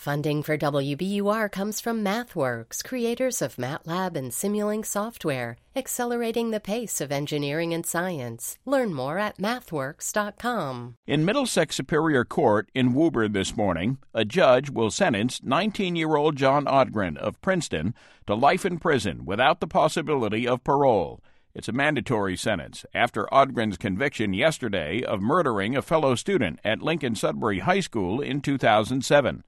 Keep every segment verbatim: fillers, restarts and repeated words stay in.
Funding for W B U R comes from MathWorks, creators of MATLAB and Simulink software, accelerating the pace of engineering and science. Learn more at mathworks dot com. In Middlesex Superior Court in Woburn this morning, a judge will sentence nineteen-year-old John Odgren of Princeton to life in prison without the possibility of parole. It's a mandatory sentence after Odgren's conviction yesterday of murdering a fellow student at Lincoln Sudbury High School in two thousand seven.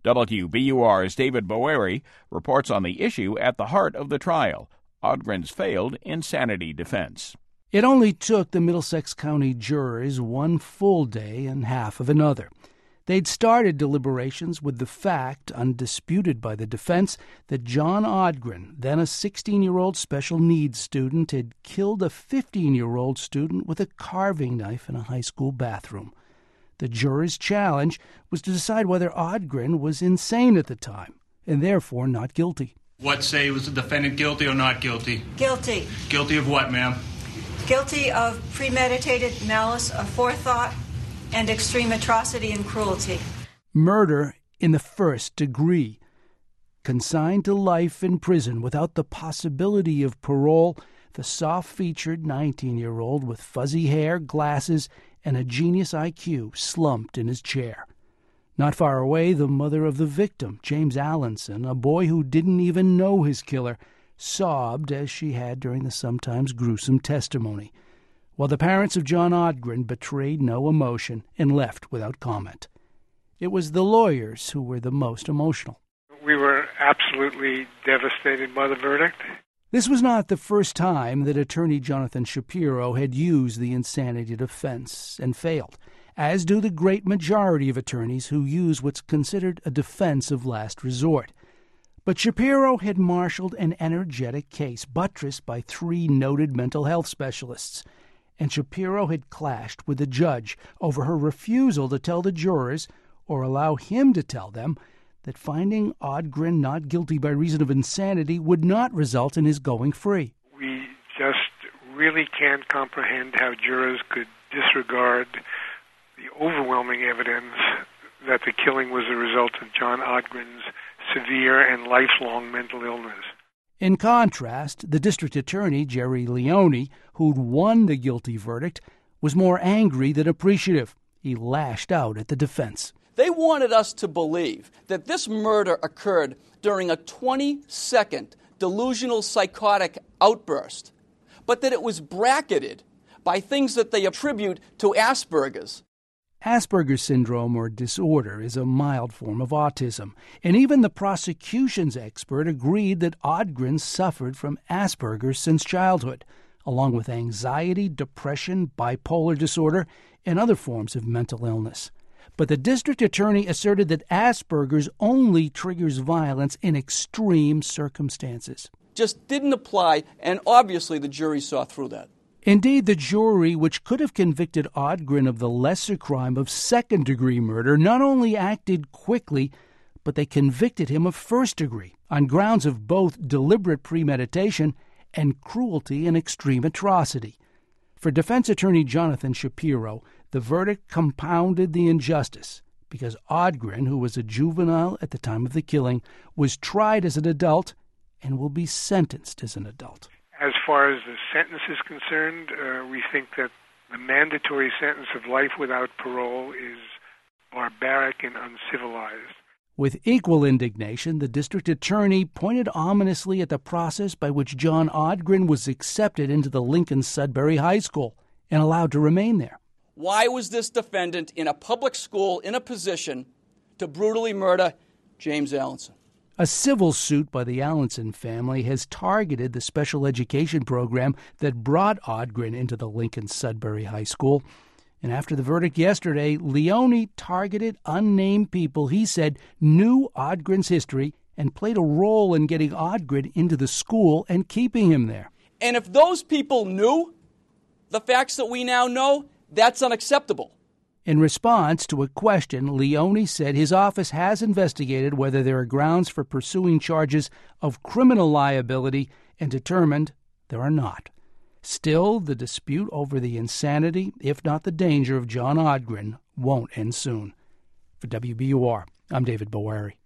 W B U R's David Boeri reports on the issue at the heart of the trial, Odgren's failed insanity defense. It only took the Middlesex County jurors one full day and half of another. They'd started deliberations with the fact, undisputed by the defense, that John Odgren, then a sixteen-year-old special needs student, had killed a fifteen-year-old student with a carving knife in a high school bathroom. The jurors' challenge was to decide whether Odgren was insane at the time, and therefore not guilty. What say, was the defendant guilty or not guilty? Guilty. Guilty of what, ma'am? Guilty of premeditated malice, aforethought, and extreme atrocity and cruelty. Murder in the first degree. Consigned to life in prison without the possibility of parole, the soft-featured nineteen-year-old with fuzzy hair, glasses, and a genius I Q slumped in his chair. Not far away, the mother of the victim, James Allenson, a boy who didn't even know his killer, sobbed as she had during the sometimes gruesome testimony, while the parents of John Odgren betrayed no emotion and left without comment. It was the lawyers who were the most emotional. We were absolutely devastated by the verdict. This was not the first time that attorney Jonathan Shapiro had used the insanity defense and failed, as do the great majority of attorneys who use what's considered a defense of last resort. But Shapiro had marshaled an energetic case, buttressed by three noted mental health specialists, and Shapiro had clashed with the judge over her refusal to tell the jurors, or allow him to tell them, that finding Odgren not guilty by reason of insanity would not result in his going free. We just really can't comprehend how jurors could disregard the overwhelming evidence that the killing was the result of John Odgren's severe and lifelong mental illness. In contrast, the district attorney, Jerry Leone, who'd won the guilty verdict, was more angry than appreciative. He lashed out at the defense. They wanted us to believe that this murder occurred during a twenty-second delusional psychotic outburst, but that it was bracketed by things that they attribute to Asperger's. Asperger's syndrome or disorder is a mild form of autism, and even the prosecution's expert agreed that Odgren suffered from Asperger's since childhood, along with anxiety, depression, bipolar disorder, and other forms of mental illness. But the district attorney asserted that Asperger's only triggers violence in extreme circumstances. Just didn't apply, and obviously the jury saw through that. Indeed, the jury, which could have convicted Odgren of the lesser crime of second-degree murder, not only acted quickly, but they convicted him of first degree on grounds of both deliberate premeditation and cruelty and extreme atrocity. For defense attorney Jonathan Shapiro, the verdict compounded the injustice because Odgren, who was a juvenile at the time of the killing, was tried as an adult and will be sentenced as an adult. As far as the sentence is concerned, uh, we think that the mandatory sentence of life without parole is barbaric and uncivilized. With equal indignation, the district attorney pointed ominously at the process by which John Odgren was accepted into the Lincoln Sudbury High School and allowed to remain there. Why was this defendant in a public school in a position to brutally murder James Allenson? A civil suit by the Allenson family has targeted the special education program that brought Odgren into the Lincoln Sudbury High School. And after the verdict yesterday, Leone targeted unnamed people he said knew Odgren's history and played a role in getting Odgren into the school and keeping him there. And if those people knew the facts that we now know, that's unacceptable. In response to a question, Leone said his office has investigated whether there are grounds for pursuing charges of criminal liability and determined there are not. Still, the dispute over the insanity, if not the danger, of John Odgren won't end soon. For W B U R, I'm David Boeri.